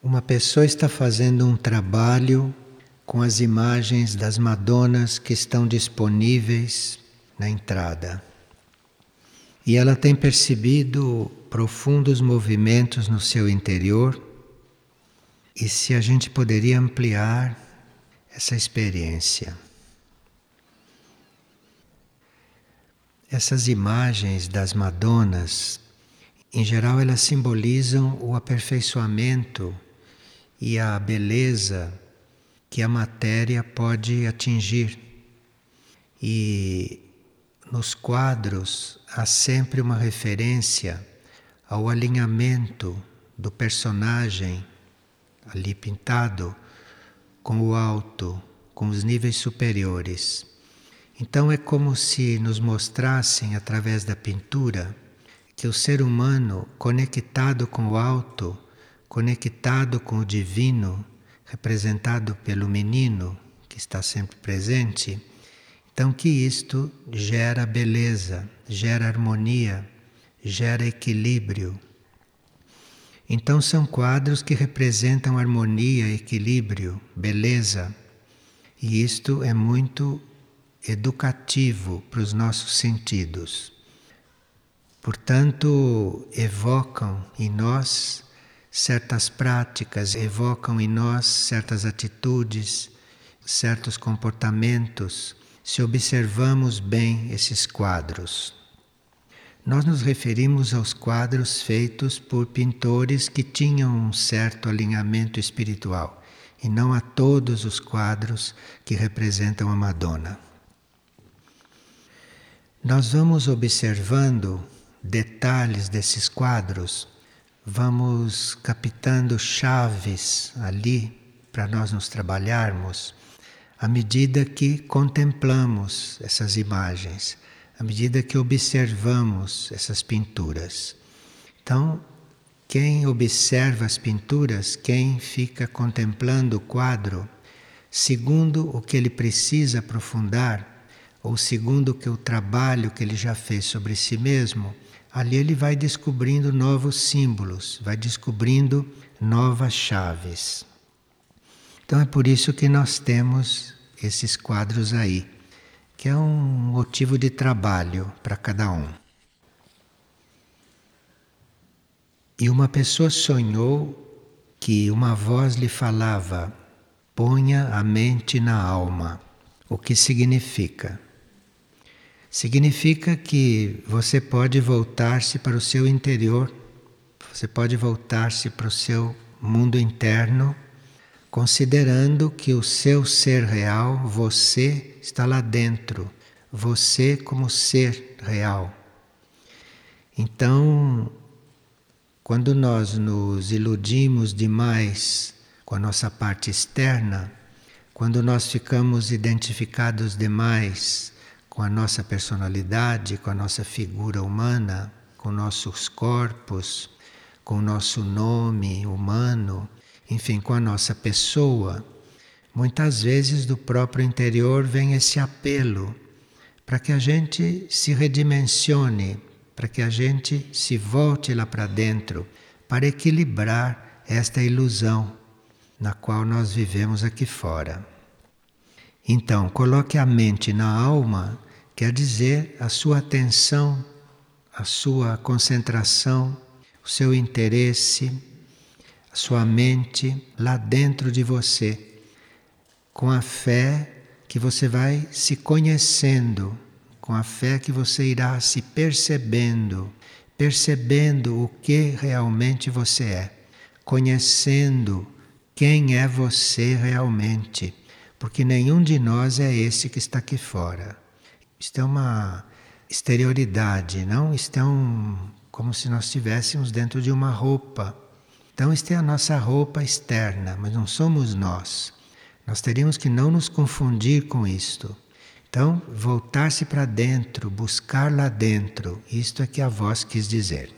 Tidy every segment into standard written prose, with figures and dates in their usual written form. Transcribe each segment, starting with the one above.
Uma pessoa está fazendo um trabalho com as imagens das Madonas que estão disponíveis na entrada. E ela tem percebido profundos movimentos no seu interior. E se a gente poderia ampliar essa experiência? Essas imagens das Madonas, em geral, elas simbolizam o aperfeiçoamento e a beleza que a matéria pode atingir. E nos quadros há sempre uma referência ao alinhamento do personagem ali pintado com o alto, com os níveis superiores. Então é como se nos mostrassem através da pintura que o ser humano conectado com o alto, conectado com o divino, representado pelo menino que está sempre presente, então que isto gera beleza, gera harmonia, gera equilíbrio. Então são quadros que representam harmonia, equilíbrio, beleza, e isto é muito educativo para os nossos sentidos. Portanto, evocam em nós certas práticas, evocam em nós certas atitudes, certos comportamentos, se observamos bem esses quadros. Nós nos referimos aos quadros feitos por pintores que tinham um certo alinhamento espiritual, e não a todos os quadros que representam a Madonna. Nós vamos observando detalhes desses quadros, vamos captando chaves ali para nós nos trabalharmos, à medida que contemplamos essas imagens, à medida que observamos essas pinturas. Então, quem observa as pinturas, quem fica contemplando o quadro, segundo o que ele precisa aprofundar, ou segundo o trabalho que ele já fez sobre si mesmo, ali ele vai descobrindo novos símbolos, vai descobrindo novas chaves. Então é por isso que nós temos esses quadros aí, que é um motivo de trabalho para cada um. E uma pessoa sonhou que uma voz lhe falava: ponha a mente na alma. O que significa? Significa que você pode voltar-se para o seu interior, você pode voltar-se para o seu mundo interno, considerando que o seu ser real, você, está lá dentro, você como ser real. Então, quando nós nos iludimos demais com a nossa parte externa, quando nós ficamos identificados demais com a nossa personalidade, com a nossa figura humana, com nossos corpos, com o nosso nome humano, enfim, com a nossa pessoa, muitas vezes do próprio interior vem esse apelo para que a gente se redimensione, para que a gente se volte lá para dentro, para equilibrar esta ilusão na qual nós vivemos aqui fora. Então, coloque a mente na alma, quer dizer a sua atenção, a sua concentração, o seu interesse, a sua mente lá dentro de você, com a fé que você vai se conhecendo, com a fé que você irá se percebendo, percebendo o que realmente você é, conhecendo quem é você realmente, porque nenhum de nós é esse que está aqui fora. Isto é uma exterioridade, não? Isto é como se nós estivéssemos dentro de uma roupa. Então, isto é a nossa roupa externa, mas não somos nós. Nós teríamos que não nos confundir com isto. Então, voltar-se para dentro, buscar lá dentro, isto é que a voz quis dizer.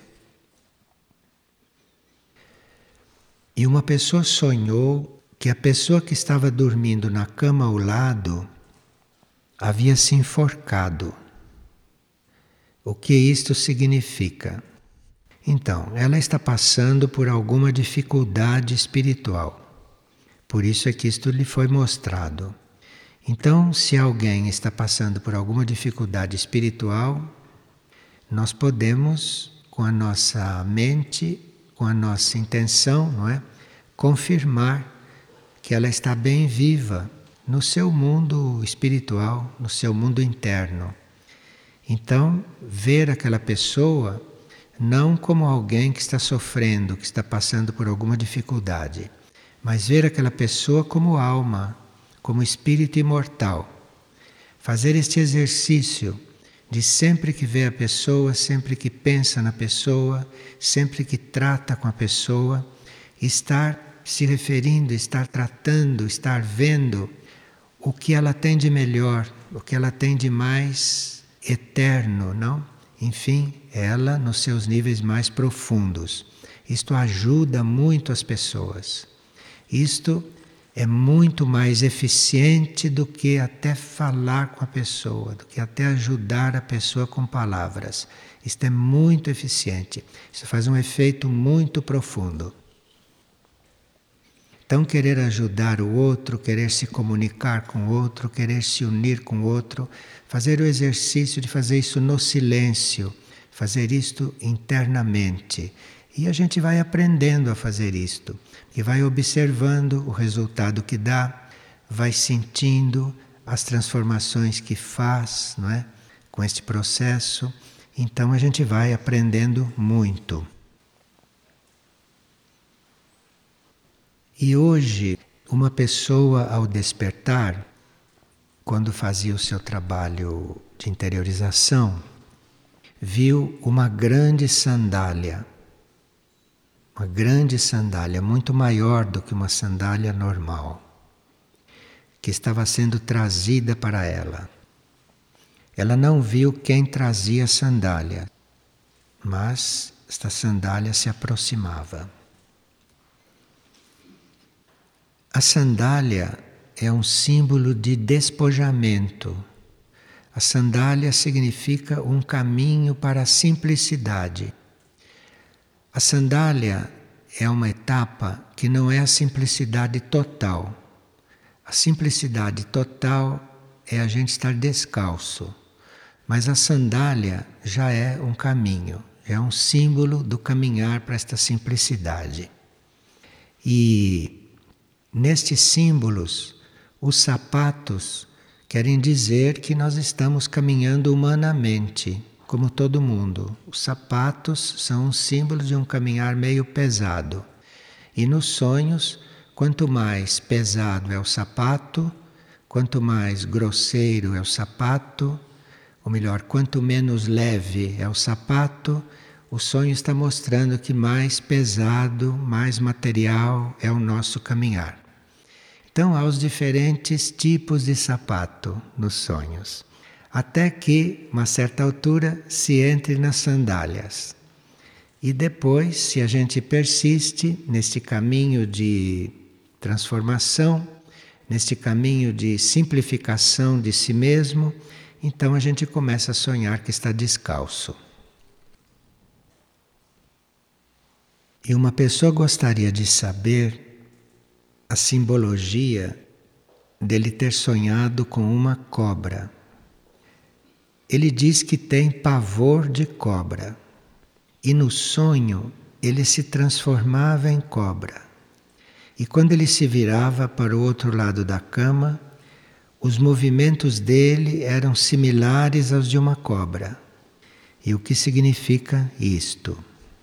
E uma pessoa sonhou que a pessoa que estava dormindo na cama ao lado havia se enforcado. O que isto significa? Então, ela está passando por alguma dificuldade espiritual. Por isso é que isto lhe foi mostrado. Então, se alguém está passando por alguma dificuldade espiritual, nós podemos, com a nossa mente, com a nossa intenção, não é? Confirmar que ela está bem viva no seu mundo espiritual, no seu mundo interno. Então, ver aquela pessoa não como alguém que está sofrendo, que está passando por alguma dificuldade, mas ver aquela pessoa como alma, como espírito imortal. Fazer este exercício de sempre que vê a pessoa, sempre que pensa na pessoa, sempre que trata com a pessoa, estar se referindo, estar tratando, estar vendo o que ela tem de melhor, o que ela tem de mais eterno, não? Enfim, ela nos seus níveis mais profundos. Isto ajuda muito as pessoas. Isto é muito mais eficiente do que até falar com a pessoa, do que até ajudar a pessoa com palavras. Isto é muito eficiente. Isso faz um efeito muito profundo. Então, querer ajudar o outro, querer se comunicar com o outro, querer se unir com o outro, fazer o exercício de fazer isso no silêncio, fazer isto internamente. E a gente vai aprendendo a fazer isto, e vai observando o resultado que dá, vai sentindo as transformações que faz, não é? Com este processo. Então a gente vai aprendendo muito. E hoje, uma pessoa ao despertar, quando fazia o seu trabalho de interiorização, viu uma grande sandália, muito maior do que uma sandália normal, que estava sendo trazida para ela. Ela não viu quem trazia a sandália, mas esta sandália se aproximava. A sandália é um símbolo de despojamento. A sandália significa um caminho para a simplicidade. A sandália é uma etapa que não é a simplicidade total. A simplicidade total é a gente estar descalço. Mas a sandália já é um caminho, é um símbolo do caminhar para esta simplicidade. E nestes símbolos, os sapatos querem dizer que nós estamos caminhando humanamente, como todo mundo. Os sapatos são um símbolo de um caminhar meio pesado. E nos sonhos, quanto mais pesado é o sapato, quanto mais grosseiro é o sapato, ou melhor, quanto menos leve é o sapato, o sonho está mostrando que mais pesado, mais material é o nosso caminhar. Então há os diferentes tipos de sapato nos sonhos, até que, uma certa altura, se entre nas sandálias. E depois, se a gente persiste neste caminho de transformação, neste caminho de simplificação de si mesmo, então a gente começa a sonhar que está descalço. E uma pessoa gostaria de saber a simbologia dele ter sonhado com uma cobra. Ele diz que tem pavor de cobra. E no sonho ele se transformava em cobra. E quando ele se virava para o outro lado da cama, os movimentos dele eram similares aos de uma cobra. E o que significa isto?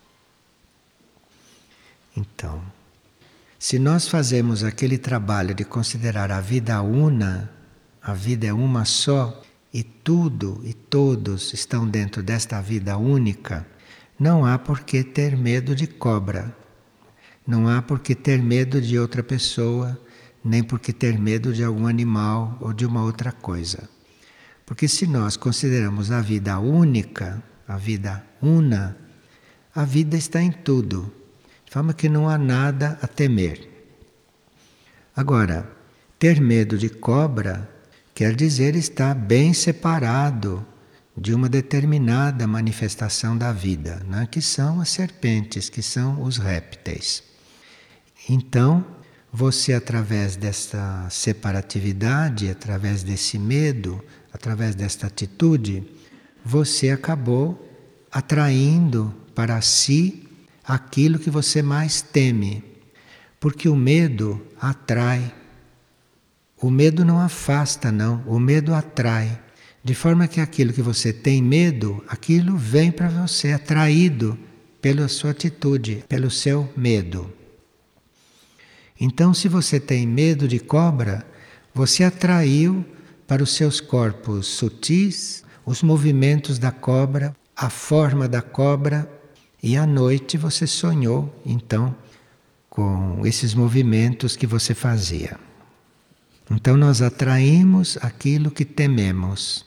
Então, se nós fazemos aquele trabalho de considerar a vida una, a vida é uma só, e tudo e todos estão dentro desta vida única, não há por que ter medo de cobra, não há por que ter medo de outra pessoa, nem por que ter medo de algum animal ou de uma outra coisa. Porque se nós consideramos a vida única, a vida una, a vida está em tudo. De forma que não há nada a temer. Agora, ter medo de cobra quer dizer estar bem separado de uma determinada manifestação da vida, né? Que são as serpentes, que são os répteis. Então, você, através desta separatividade, através desse medo, através desta atitude, você acabou atraindo para si aquilo que você mais teme. Porque o medo atrai. O medo não afasta, não. O medo atrai. De forma que aquilo que você tem medo, aquilo vem para você, atraído pela sua atitude, pelo seu medo. Então, se você tem medo de cobra, você atraiu para os seus corpos sutis os movimentos da cobra, a forma da cobra, e à noite você sonhou, então, com esses movimentos que você fazia. Então, nós atraímos aquilo que tememos.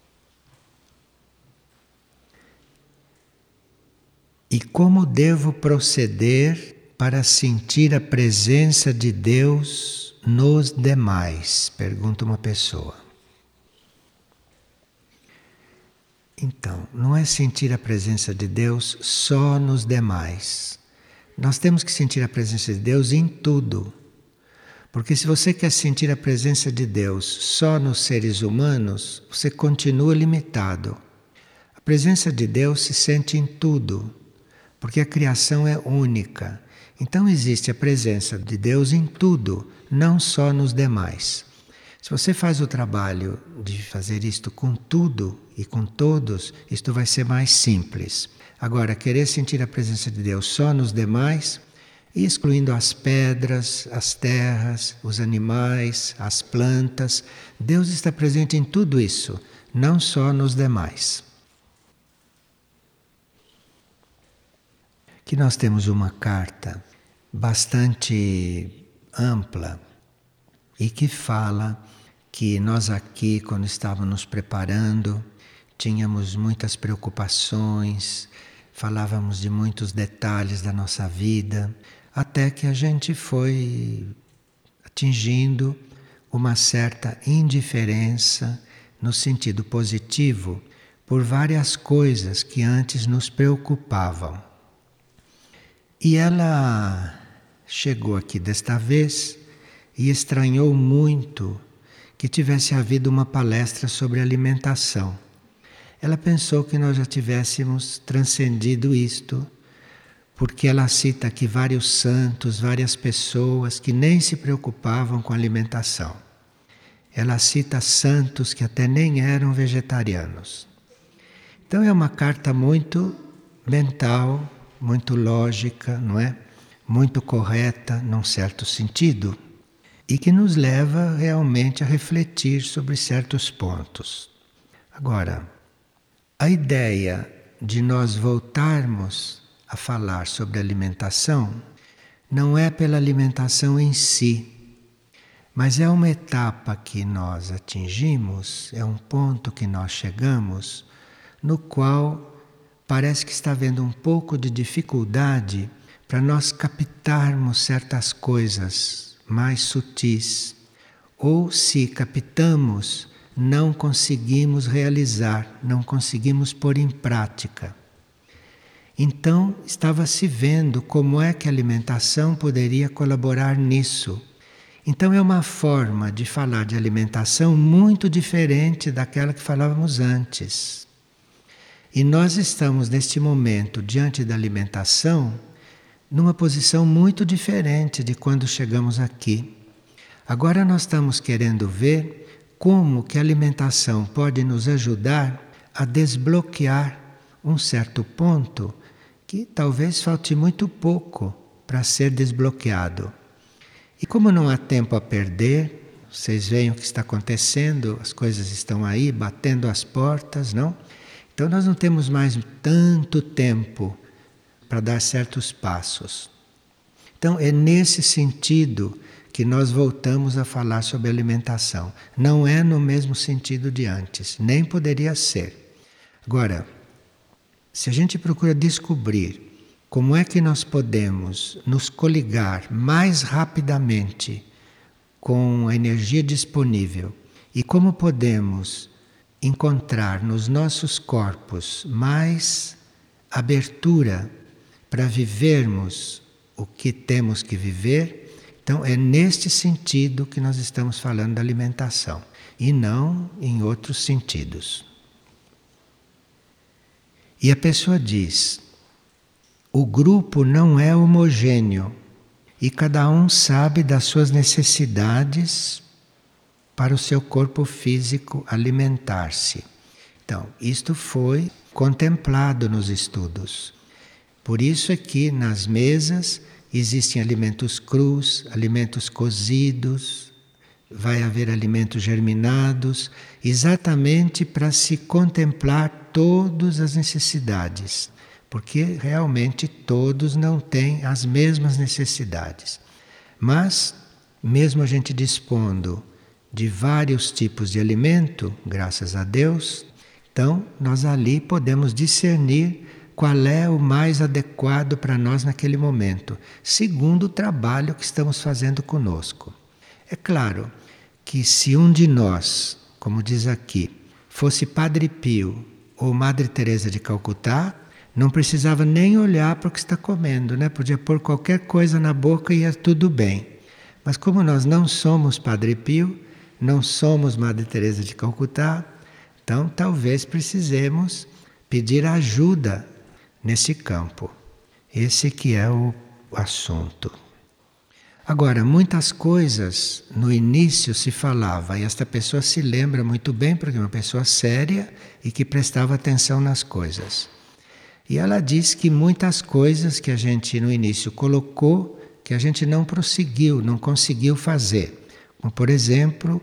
E como devo proceder para sentir a presença de Deus nos demais? Pergunta uma pessoa. Então, não é sentir a presença de Deus só nos demais. Nós temos que sentir a presença de Deus em tudo. Porque se você quer sentir a presença de Deus só nos seres humanos, você continua limitado. A presença de Deus se sente em tudo. Porque a criação é única. Então existe a presença de Deus em tudo, não só nos demais. Se você faz o trabalho de fazer isto com tudo e com todos, isto vai ser mais simples. Agora, querer sentir a presença de Deus só nos demais, excluindo as pedras, as terras, os animais, as plantas, Deus está presente em tudo isso, não só nos demais. Que nós temos uma carta bastante ampla e que fala que nós aqui, quando estávamos nos preparando, tínhamos muitas preocupações, falávamos de muitos detalhes da nossa vida, até que a gente foi atingindo uma certa indiferença no sentido positivo por várias coisas que antes nos preocupavam. E ela chegou aqui desta vez e estranhou muito que tivesse havido uma palestra sobre alimentação. Ela pensou que nós já tivéssemos transcendido isto, porque ela cita aqui vários santos, várias pessoas que nem se preocupavam com a alimentação. Ela cita santos que até nem eram vegetarianos. Então é uma carta muito mental, muito lógica, não é? Muito correta, num certo sentido, e que nos leva realmente a refletir sobre certos pontos. Agora, a ideia de nós voltarmos a falar sobre alimentação não é pela alimentação em si, mas é uma etapa que nós atingimos, é um ponto que nós chegamos, no qual parece que está havendo um pouco de dificuldade para nós captarmos certas coisas mais sutis. Ou se captamos, não conseguimos realizar, não conseguimos pôr em prática. Então, estava se vendo como é que a alimentação poderia colaborar nisso. Então, é uma forma de falar de alimentação muito diferente daquela que falávamos antes. E nós estamos, neste momento, diante da alimentação, numa posição muito diferente de quando chegamos aqui. Agora nós estamos querendo ver como que a alimentação pode nos ajudar a desbloquear um certo ponto que talvez falte muito pouco para ser desbloqueado. E como não há tempo a perder, vocês veem o que está acontecendo, as coisas estão aí batendo as portas, não? Então nós não temos mais tanto tempo para dar certos passos. Então é nesse sentido que nós voltamos a falar sobre alimentação. Não é no mesmo sentido de antes, nem poderia ser. Agora, se a gente procura descobrir como é que nós podemos nos coligar mais rapidamente com a energia disponível e como podemos encontrar nos nossos corpos mais abertura para vivermos o que temos que viver, então é neste sentido que nós estamos falando da alimentação e não em outros sentidos. E a pessoa diz: o grupo não é homogêneo e cada um sabe das suas necessidades para o seu corpo físico alimentar-se. Então, isto foi contemplado nos estudos. Por isso é que nas mesas existem alimentos crus, alimentos cozidos, vai haver alimentos germinados, exatamente para se contemplar todas as necessidades, porque realmente todos não têm as mesmas necessidades. Mas, mesmo a gente dispondo de vários tipos de alimento, graças a Deus, então nós ali podemos discernir qual é o mais adequado para nós naquele momento, segundo o trabalho que estamos fazendo conosco. É claro que se um de nós, como diz aqui, fosse Padre Pio ou Madre Teresa de Calcutá, não precisava nem olhar para o que está comendo, né? Podia pôr qualquer coisa na boca e ia tudo bem. Mas como nós não somos Padre Pio, não somos Madre Teresa de Calcutá, então talvez precisemos pedir ajuda nesse campo. Esse que é o assunto. Agora, muitas coisas no início se falava, e esta pessoa se lembra muito bem, porque é uma pessoa séria e que prestava atenção nas coisas. E ela diz que muitas coisas que a gente no início colocou, que a gente não prosseguiu, não conseguiu fazer. Como, por exemplo,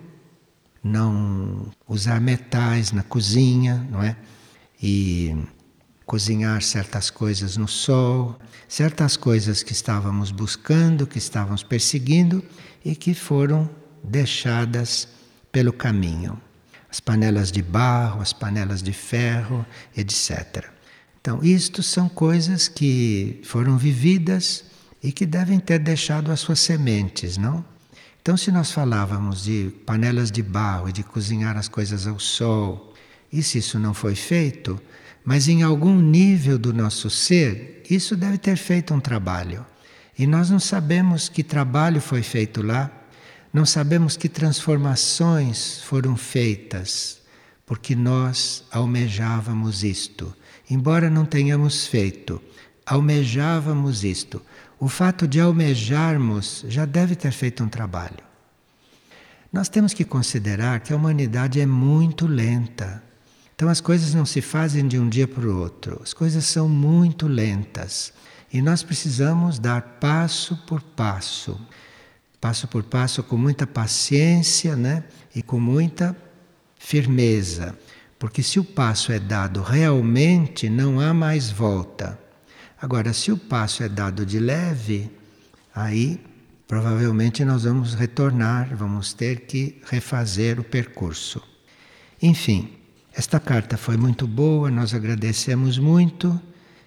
não usar metais na cozinha, não é? E cozinhar certas coisas no sol, certas coisas que estávamos buscando, que estávamos perseguindo e que foram deixadas pelo caminho. As panelas de barro, as panelas de ferro, etc. Então, isto são coisas que foram vividas e que devem ter deixado as suas sementes, não? Então, se nós falávamos de panelas de barro e de cozinhar as coisas ao sol, e se isso não foi feito, mas em algum nível do nosso ser, isso deve ter feito um trabalho. E nós não sabemos que trabalho foi feito lá, não sabemos que transformações foram feitas, porque nós almejávamos isto. Embora não tenhamos feito, almejávamos isto. O fato de almejarmos já deve ter feito um trabalho. Nós temos que considerar que a humanidade é muito lenta. Então as coisas não se fazem de um dia para o outro. As coisas são muito lentas. E nós precisamos dar passo por passo. Passo por passo com muita paciência, né? E com muita firmeza. Porque se o passo é dado realmente, não há mais volta. Agora, se o passo é dado de leve, aí provavelmente nós vamos retornar, vamos ter que refazer o percurso. Enfim, esta carta foi muito boa, nós agradecemos muito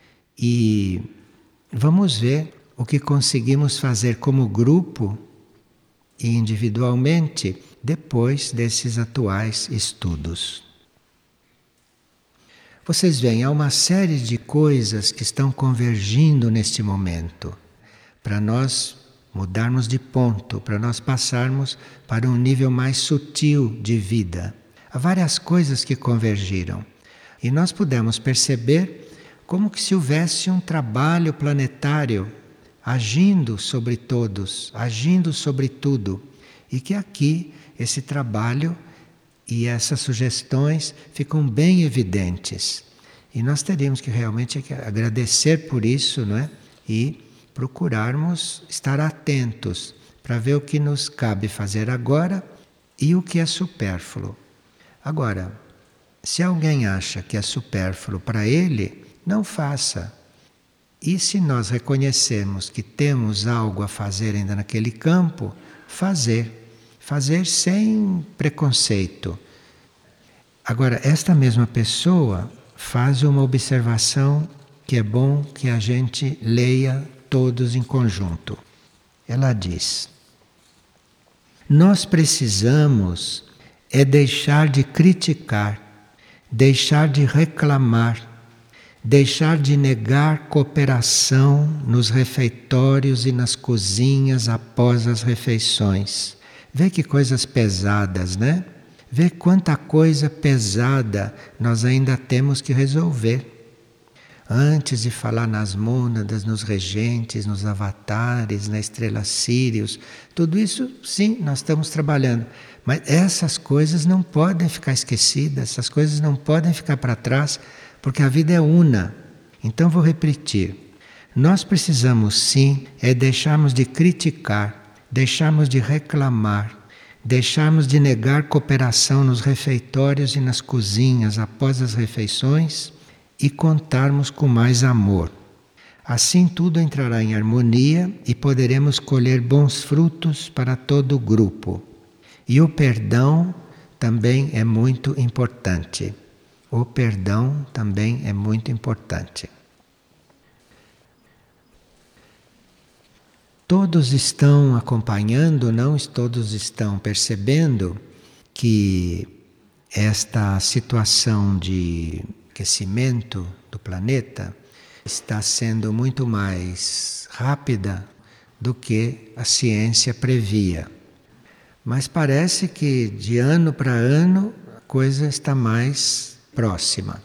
e vamos ver o que conseguimos fazer como grupo e individualmente depois desses atuais estudos. Vocês veem, há uma série de coisas que estão convergindo neste momento para nós mudarmos de ponto, para nós passarmos para um nível mais sutil de vida. Há várias coisas que convergiram e nós pudemos perceber como que se houvesse um trabalho planetário agindo sobre todos, agindo sobre tudo, e que aqui esse trabalho e essas sugestões ficam bem evidentes. E nós teríamos que realmente agradecer por isso, não é? E procurarmos estar atentos para ver o que nos cabe fazer agora e o que é supérfluo. Agora, se alguém acha que é supérfluo para ele, não faça. E se nós reconhecemos que temos algo a fazer ainda naquele campo, fazer. Fazer sem preconceito. Agora, esta mesma pessoa faz uma observação que é bom que a gente leia todos em conjunto. Ela diz: nós precisamos é deixar de criticar deixar de reclamar, deixar de negar cooperação nos refeitórios e nas cozinhas após as refeições. Vê que coisas pesadas, né? Vê quanta coisa pesada nós ainda temos que resolver. Antes de falar nas mônadas, nos regentes, nos avatares, na estrela Sírios, tudo isso, sim, nós estamos trabalhando. Mas essas coisas não podem ficar esquecidas, essas coisas não podem ficar para trás, porque a vida é una. Então vou repetir. Nós precisamos sim deixarmos de criticar, deixarmos de reclamar, deixarmos de negar cooperação nos refeitórios e nas cozinhas após as refeições e contarmos com mais amor. Assim tudo entrará em harmonia e poderemos colher bons frutos para todo o grupo. E o perdão também é muito importante. O perdão também é muito importante. Todos estão acompanhando, não todos estão percebendo que esta situação de aquecimento do planeta está sendo muito mais rápida do que a ciência previa. Mas parece que de ano para ano a coisa está mais próxima.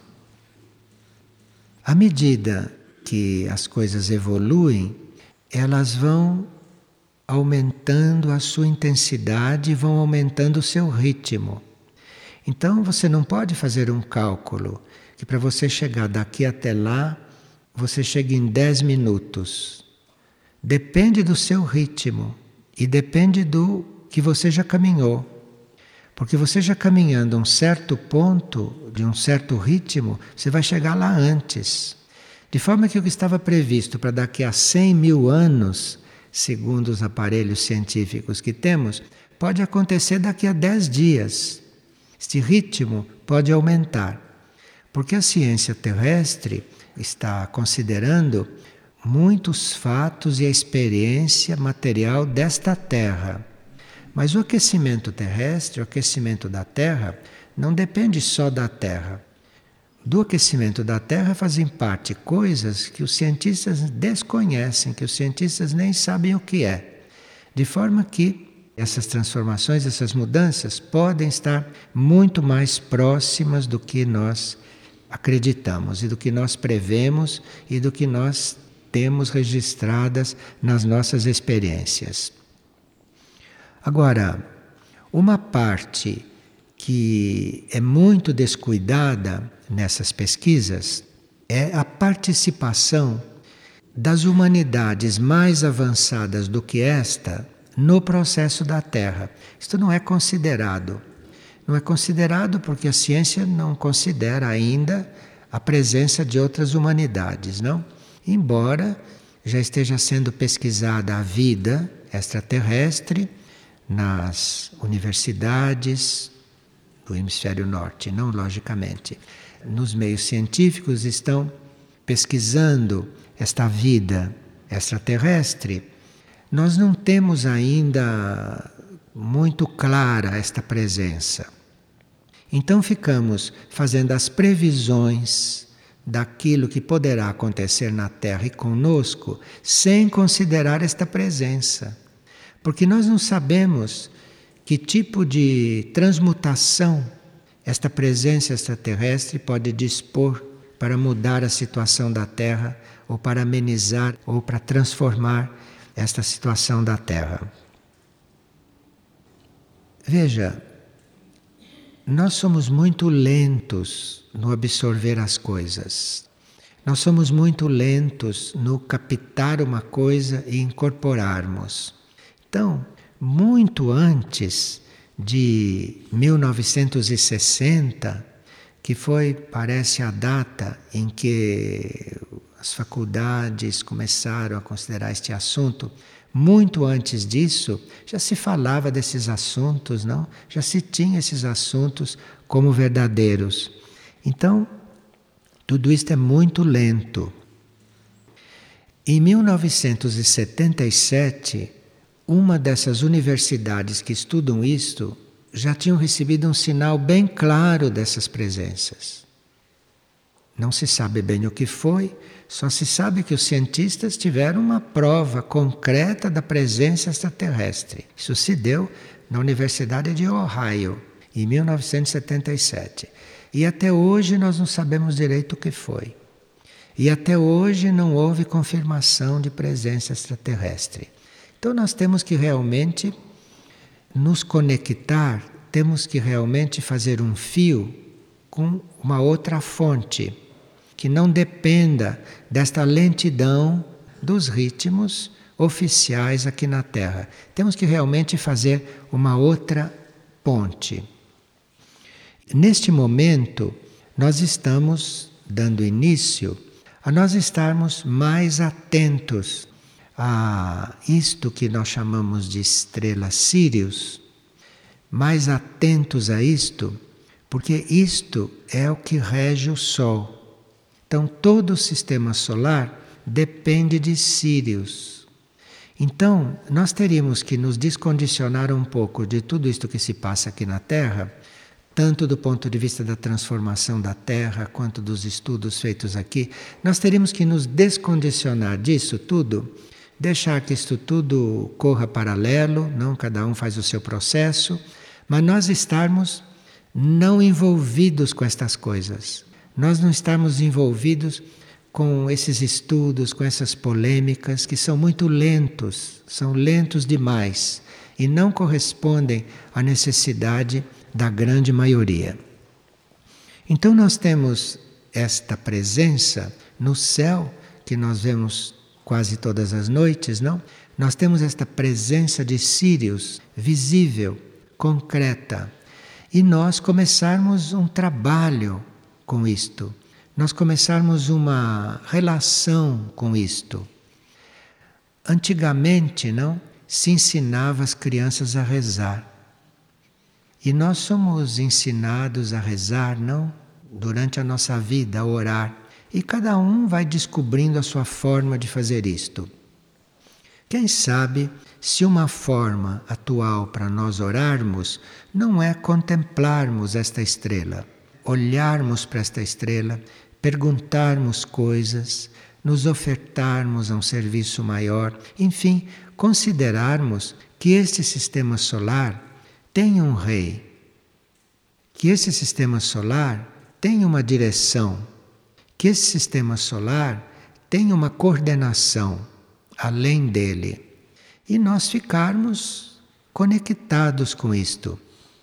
À medida que as coisas evoluem, elas vão aumentando a sua intensidade, vão aumentando o seu ritmo. Então você não pode fazer um cálculo que para você chegar daqui até lá, você chega em 10 minutos. Depende do seu ritmo e depende do que você já caminhou. Porque você já caminhando a um certo ponto, de um certo ritmo, você vai chegar lá antes. De forma que o que estava previsto para daqui a 100 mil anos, segundo os aparelhos científicos que temos, pode acontecer daqui a 10 dias. Este ritmo pode aumentar. Porque a ciência terrestre está considerando muitos fatos e a experiência material desta Terra. Mas o aquecimento terrestre, o aquecimento da Terra, não depende só da Terra. Do aquecimento da Terra fazem parte coisas que os cientistas desconhecem, que os cientistas nem sabem o que é. De forma que essas transformações, essas mudanças podem estar muito mais próximas do que nós acreditamos e do que nós prevemos e do que nós temos registradas nas nossas experiências. Agora, uma parte que é muito descuidada nessas pesquisas é a participação das humanidades mais avançadas do que esta no processo da Terra. Isto não é considerado. Não é considerado porque a ciência não considera ainda a presença de outras humanidades, não? Embora já esteja sendo pesquisada a vida extraterrestre nas universidades do hemisfério norte, não logicamente. Nos meios científicos estão pesquisando esta vida extraterrestre. Nós não temos ainda muito clara esta presença. Então ficamos fazendo as previsões daquilo que poderá acontecer na Terra e conosco, sem considerar esta presença. Porque nós não sabemos que tipo de transmutação esta presença extraterrestre pode dispor para mudar a situação da Terra, ou para amenizar, ou para transformar esta situação da Terra. Veja, nós somos muito lentos no absorver as coisas. Nós somos muito lentos no captar uma coisa e incorporarmos. Então, muito antes de 1960, que foi, parece, a data em que as faculdades começaram a considerar este assunto, muito antes disso, já se falava desses assuntos, não? Já se tinha esses assuntos como verdadeiros. Então, tudo isto é muito lento. Em 1977, uma dessas universidades que estudam isto já tinham recebido um sinal bem claro dessas presenças. Não se sabe bem o que foi, só se sabe que os cientistas tiveram uma prova concreta da presença extraterrestre. Isso se deu na Universidade de Ohio, em 1977. E até hoje nós não sabemos direito o que foi. E até hoje não houve confirmação de presença extraterrestre. Então nós temos que realmente nos conectar, temos que realmente fazer um fio com uma outra fonte, que não dependa desta lentidão dos ritmos oficiais aqui na Terra. Temos que realmente fazer uma outra ponte. Neste momento, nós estamos dando início a nós estarmos mais atentos a isto que nós chamamos de estrela Sírius, mais atentos a isto, porque isto é o que rege o Sol. Então, todo o sistema solar depende de Sírius. Então, nós teríamos que nos descondicionar um pouco de tudo isto que se passa aqui na Terra, tanto do ponto de vista da transformação da Terra, quanto dos estudos feitos aqui. Nós teríamos que nos descondicionar disso tudo, deixar que isto tudo corra paralelo, não, cada um faz o seu processo, mas nós estarmos não envolvidos com estas coisas. Nós não estamos envolvidos com esses estudos, com essas polêmicas que são muito lentos, são lentos demais e não correspondem à necessidade da grande maioria. Então nós temos esta presença no céu que nós vemos quase todas as noites, não? Nós temos esta presença de Sírius visível, concreta, e nós começarmos um trabalho com isto, nós começarmos uma relação com isto. Antigamente, não, se ensinava as crianças a rezar. E nós somos ensinados a rezar, não? Durante a nossa vida, a orar. E cada um vai descobrindo a sua forma de fazer isto. Quem sabe se uma forma atual para nós orarmos não é contemplarmos esta estrela, olharmos para esta estrela, perguntarmos coisas, nos ofertarmos a um serviço maior, enfim, considerarmos que este sistema solar tem um rei, que esse sistema solar tem uma direção, que esse sistema solar tem uma coordenação além dele. E nós ficarmos conectados com isto.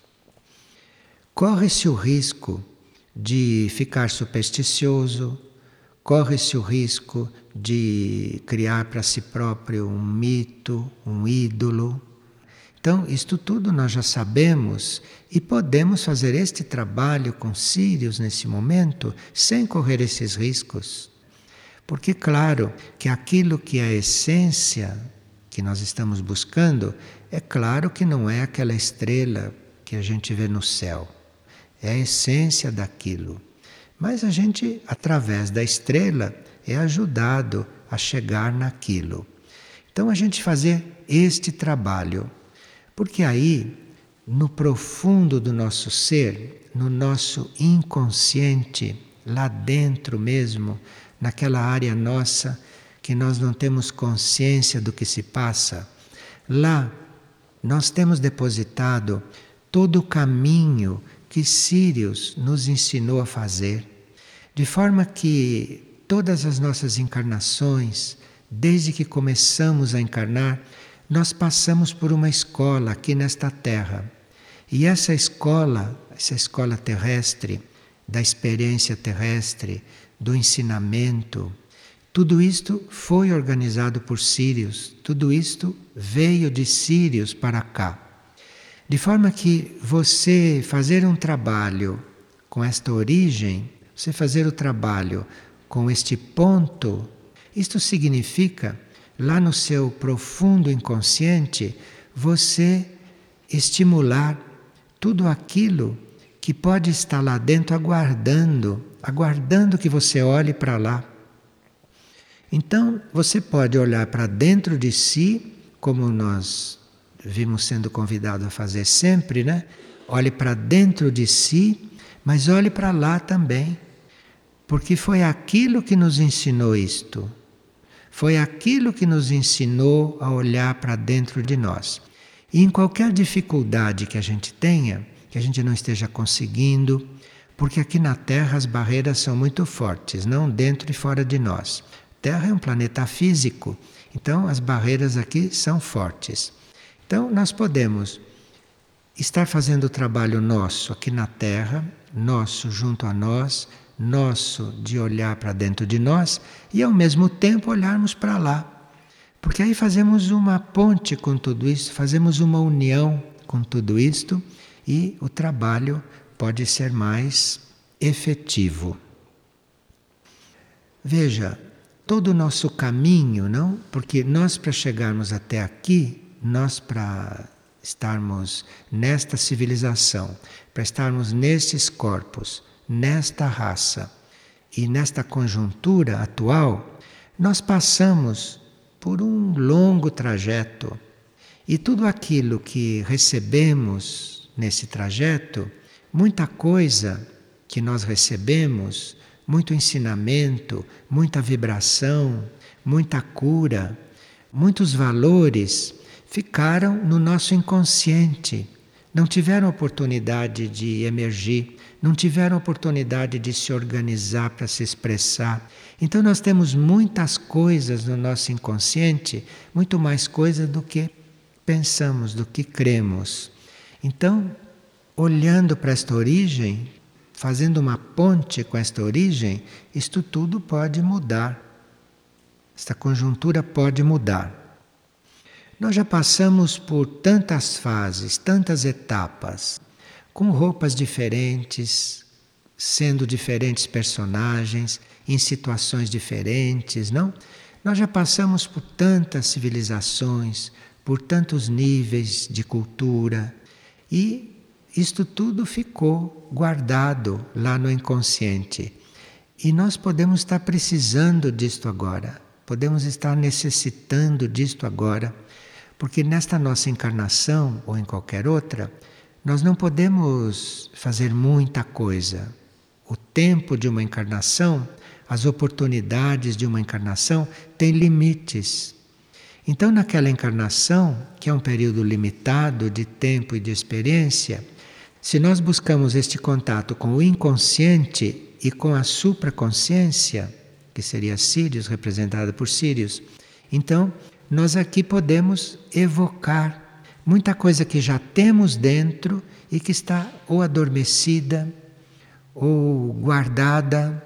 Corre-se o risco de ficar supersticioso, corre-se o risco de criar para si próprio um mito, um ídolo. Então, isto tudo nós já sabemos e podemos fazer este trabalho com Sírius nesse momento sem correr esses riscos. Porque, claro, que aquilo que é a essência que nós estamos buscando, é claro que não é aquela estrela que a gente vê no céu. É a essência daquilo. Mas a gente, através da estrela, é ajudado a chegar naquilo. Então, a gente fazer este trabalho. Porque aí, no profundo do nosso ser, no nosso inconsciente, lá dentro mesmo, naquela área nossa que nós não temos consciência do que se passa, lá nós temos depositado todo o caminho que Sírius nos ensinou a fazer, de forma que todas as nossas encarnações, desde que começamos a encarnar, nós passamos por uma escola aqui nesta Terra. E essa escola terrestre, da experiência terrestre, do ensinamento, tudo isto foi organizado por Sírius, tudo isto veio de Sírius para cá. De forma que você fazer um trabalho com esta origem, você fazer o trabalho com este ponto, isto significa, lá no seu profundo inconsciente, você estimular tudo aquilo que pode estar lá dentro aguardando que você olhe para lá. Então, você pode olhar para dentro de si, como nós vimos sendo convidados a fazer sempre, né? olhe para dentro de si, mas olhe para lá também. Porque foi aquilo que nos ensinou isto. Foi aquilo que nos ensinou a olhar para dentro de nós. E em qualquer dificuldade que a gente tenha, que a gente não esteja conseguindo, porque aqui na Terra as barreiras são muito fortes, não dentro e fora de nós. A Terra é um planeta físico, então as barreiras aqui são fortes. Então nós podemos estar fazendo o trabalho nosso aqui na Terra, nosso junto a nós, nosso de olhar para dentro de nós e ao mesmo tempo olharmos para lá. Porque aí fazemos uma ponte com tudo isso, fazemos uma união com tudo isto e o trabalho pode ser mais efetivo. Veja, todo o nosso caminho, não? Porque nós para chegarmos até aqui, nós para estarmos nesta civilização, para estarmos nestes corpos, nesta raça e nesta conjuntura atual, nós passamos por um longo trajeto. E tudo aquilo que recebemos nesse trajeto, muita coisa que nós recebemos, muito ensinamento, muita vibração, muita cura, muitos valores ficaram no nosso inconsciente. Não tiveram oportunidade de emergir, não tiveram oportunidade de se organizar para se expressar. Então nós temos muitas coisas no nosso inconsciente, muito mais coisas do que pensamos, do que cremos. Então, olhando para esta origem, fazendo uma ponte com esta origem, isto tudo pode mudar. Esta conjuntura pode mudar. Nós já passamos por tantas fases, tantas etapas, com roupas diferentes, sendo diferentes personagens, em situações diferentes, não? Nós já passamos por tantas civilizações, por tantos níveis de cultura e isto tudo ficou guardado lá no inconsciente. E nós podemos estar precisando disto agora, podemos estar necessitando disto agora, porque nesta nossa encarnação ou em qualquer outra, nós não podemos fazer muita coisa. O tempo de uma encarnação, as oportunidades de uma encarnação têm limites. Então, naquela encarnação, que é um período limitado de tempo e de experiência, se nós buscamos este contato com o inconsciente e com a supraconsciência, que seria Sírius, representada por Sírius, então nós aqui podemos evocar muita coisa que já temos dentro e que está ou adormecida, ou guardada,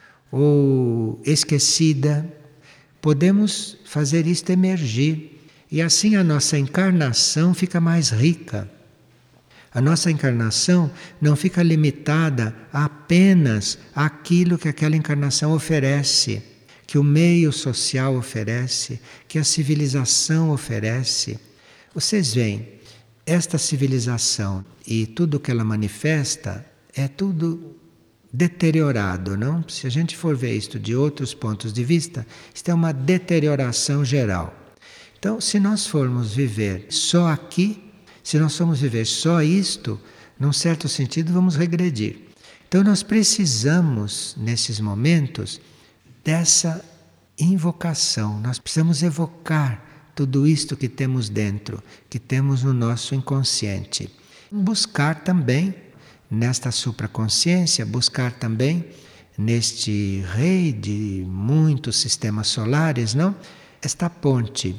ou esquecida. Podemos fazer isto emergir e assim a nossa encarnação fica mais rica. A nossa encarnação não fica limitada apenas àquilo que aquela encarnação oferece, que o meio social oferece, que a civilização oferece. Vocês veem, esta civilização e tudo que ela manifesta é tudo deteriorado, não? Se a gente for ver isto de outros pontos de vista, isto é uma deterioração geral. Então, se nós formos viver só aqui, se nós formos viver só isto, num certo sentido vamos regredir. Então nós precisamos, nesses momentos, dessa invocação. Nós precisamos evocar tudo isto que temos dentro, que temos no nosso inconsciente. Buscar também nesta supraconsciência, buscar também neste rei de muitos sistemas solares, não? Esta ponte.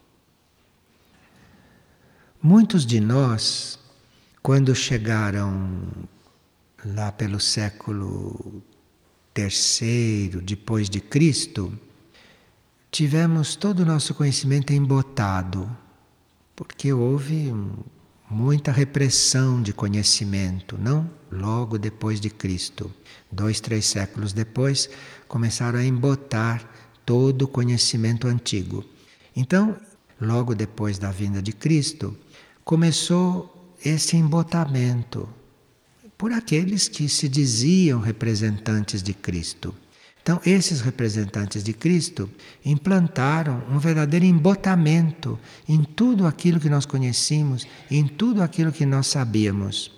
Muitos de nós, quando chegaram lá pelo século III depois de Cristo, tivemos todo o nosso conhecimento embotado, porque houve muita repressão de conhecimento, não? Logo depois de Cristo. 2, 3 séculos depois, começaram a embotar todo o conhecimento antigo. Então, logo depois da vinda de Cristo, começou esse embotamento por aqueles que se diziam representantes de Cristo. Então, esses representantes de Cristo implantaram um verdadeiro embotamento em tudo aquilo que nós conhecíamos, em tudo aquilo que nós sabíamos.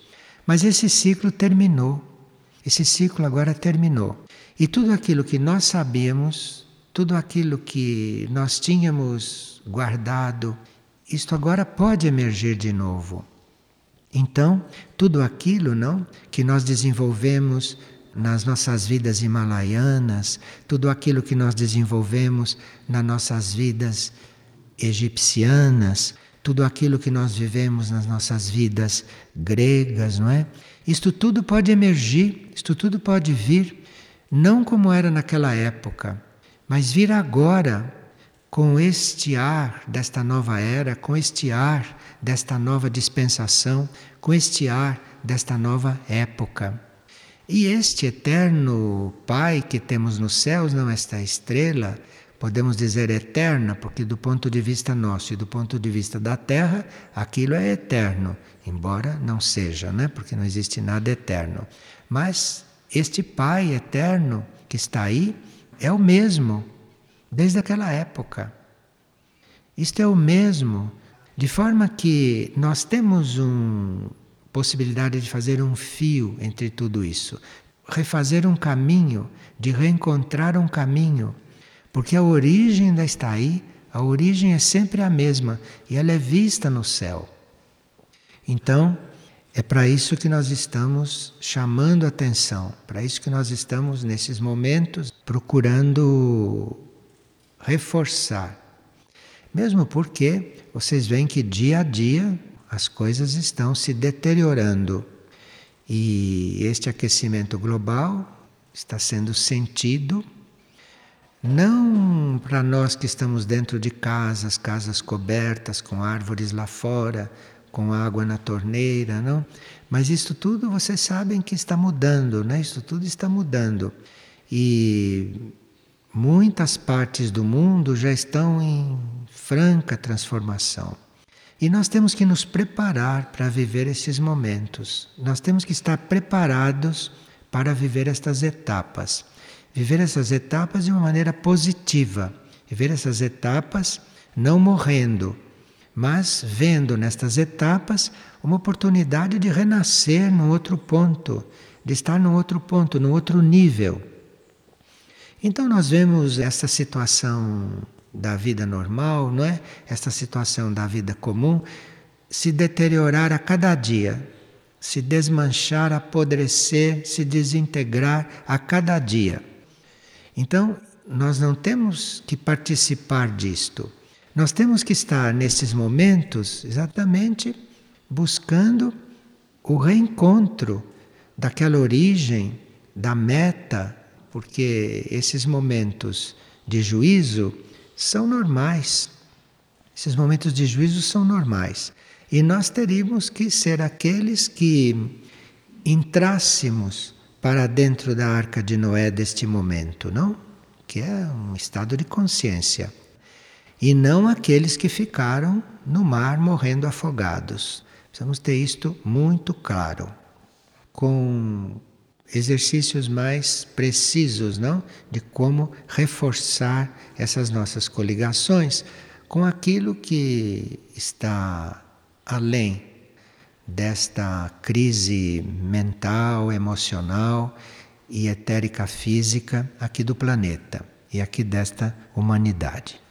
Mas esse ciclo terminou. Esse ciclo agora terminou. E tudo aquilo que nós sabíamos, tudo aquilo que nós tínhamos guardado, isto agora pode emergir de novo. Então, tudo aquilo, não, que nós desenvolvemos nas nossas vidas himalaianas, tudo aquilo que nós desenvolvemos nas nossas vidas egipcianas, tudo aquilo que nós vivemos nas nossas vidas gregas, não é? Isto tudo pode emergir, isto tudo pode vir, não como era naquela época, mas vir agora, com este ar desta nova era, com este ar desta nova dispensação, com este ar desta nova época. E este eterno Pai que temos nos céus, não esta estrela, podemos dizer eterna, porque do ponto de vista nosso e do ponto de vista da Terra, aquilo é eterno, embora não seja, né? Porque não existe nada eterno. Mas este Pai eterno que está aí é o mesmo, desde aquela época. Isto é o mesmo, de forma que nós temos possibilidade de fazer um fio entre tudo isso, refazer um caminho, de reencontrar um caminho, porque a origem ainda está aí, a origem é sempre a mesma e ela é vista no céu. Então, é para isso que nós estamos chamando a atenção, para isso que nós estamos nesses momentos procurando reforçar. Mesmo porque vocês veem que dia a dia as coisas estão se deteriorando e este aquecimento global está sendo sentido não para nós que estamos dentro de casas, casas cobertas com árvores lá fora, com água na torneira, não? Mas isso tudo vocês sabem que está mudando, né? Isso tudo está mudando. E muitas partes do mundo já estão em franca transformação. E nós temos que nos preparar para viver esses momentos. Nós temos que estar preparados para viver estas etapas. Viver essas etapas de uma maneira positiva. Viver essas etapas não morrendo, mas vendo nestas etapas uma oportunidade de renascer num outro ponto, de estar num outro ponto, num outro nível. Então nós vemos essa situação da vida normal, não é? Esta situação da vida comum se deteriorar a cada dia, se desmanchar, apodrecer, se desintegrar a cada dia. Então, nós não temos que participar disto. Nós temos que estar nesses momentos exatamente buscando o reencontro daquela origem, da meta, porque esses momentos de juízo são normais. Esses momentos de juízo são normais. E nós teríamos que ser aqueles que entrássemos para dentro da Arca de Noé deste momento, não? Que é um estado de consciência. E não aqueles que ficaram no mar morrendo afogados. Precisamos ter isto muito claro. Com exercícios mais precisos, não? De como reforçar essas nossas coligações com aquilo que está além desta crise mental, emocional e etérica física aqui do planeta e aqui desta humanidade.